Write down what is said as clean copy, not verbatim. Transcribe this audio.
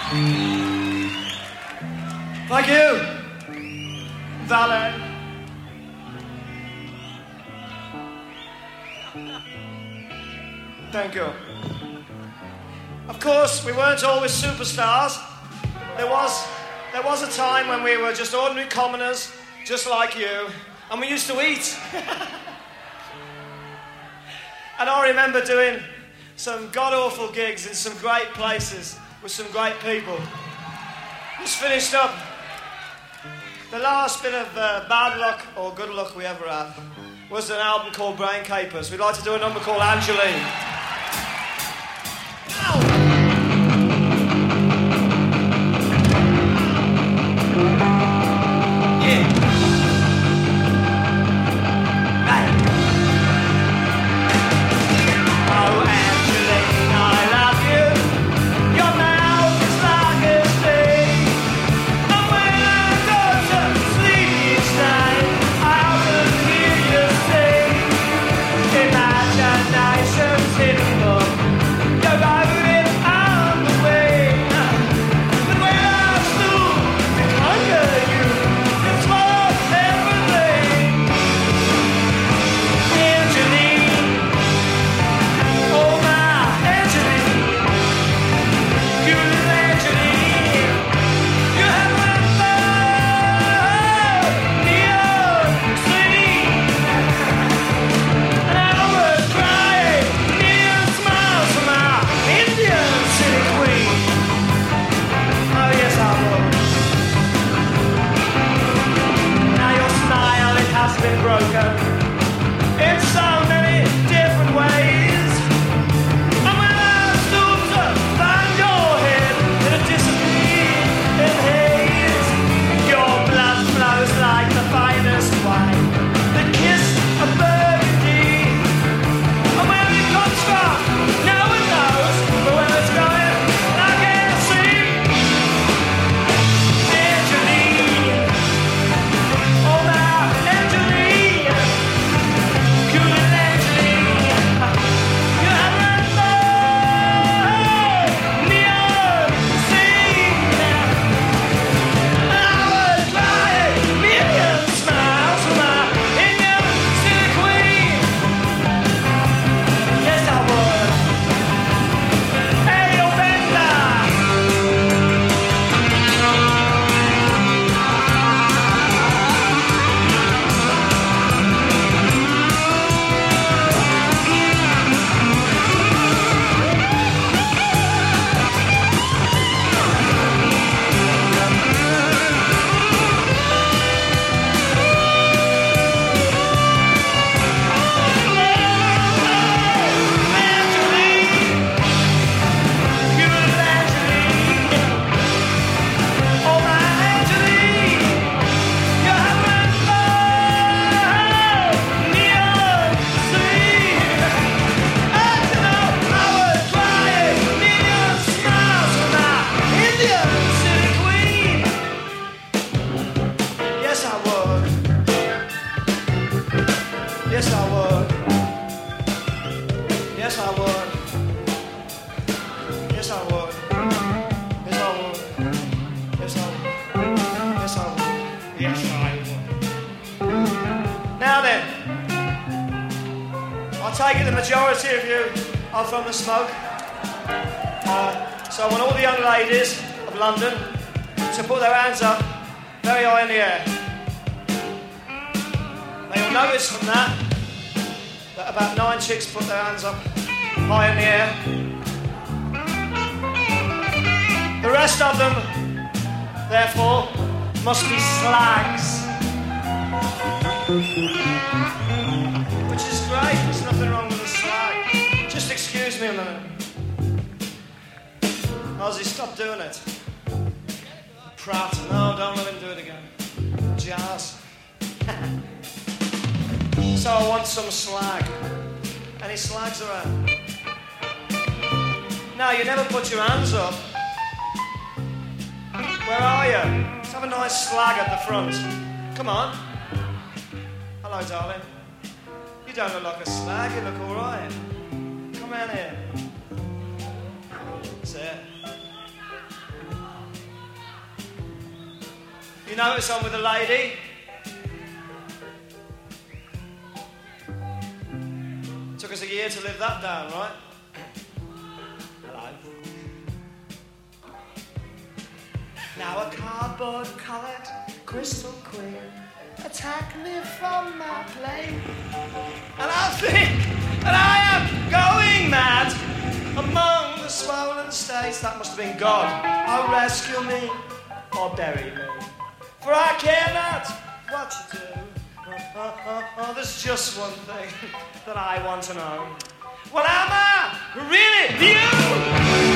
Thank you, valet. Thank you. Of course, we weren't always superstars. There was a time when we were just ordinary commoners, just like you, and we used to eat. And I remember doing some god-awful gigs in some great places with some great people. Just finished up. The last bit of bad luck or good luck we ever had was an album called Brain Capers. We'd like to do a number called Angeline. From the smoke. So I want all the young ladies of London to put their hands up very high in the air. Now you'll notice from that about 9 chicks put their hands up high in the air. The rest of them, therefore, must be slags. Which is great, there's nothing wrong with a slag. Just excuse me a minute. Ozzy, stop doing it. Prat, no, don't let him do it again. Jazz. So I want some slag. Any slags around? Now, you never put your hands up. Where are you? Let's have a nice slag at the front. Come on. Hello, darling. You don't look like a slag, you look all right. Come on here. That's it. You notice I'm with a lady? Took us a year to live that down, right? Hello. Now a cardboard-coloured crystal queen attack me from my plane, and I think that I am going mad among the swollen states. That must have been God. Oh, rescue me or bury me, for I care not what you do. There's just one thing that I want to know. Well, am I really you?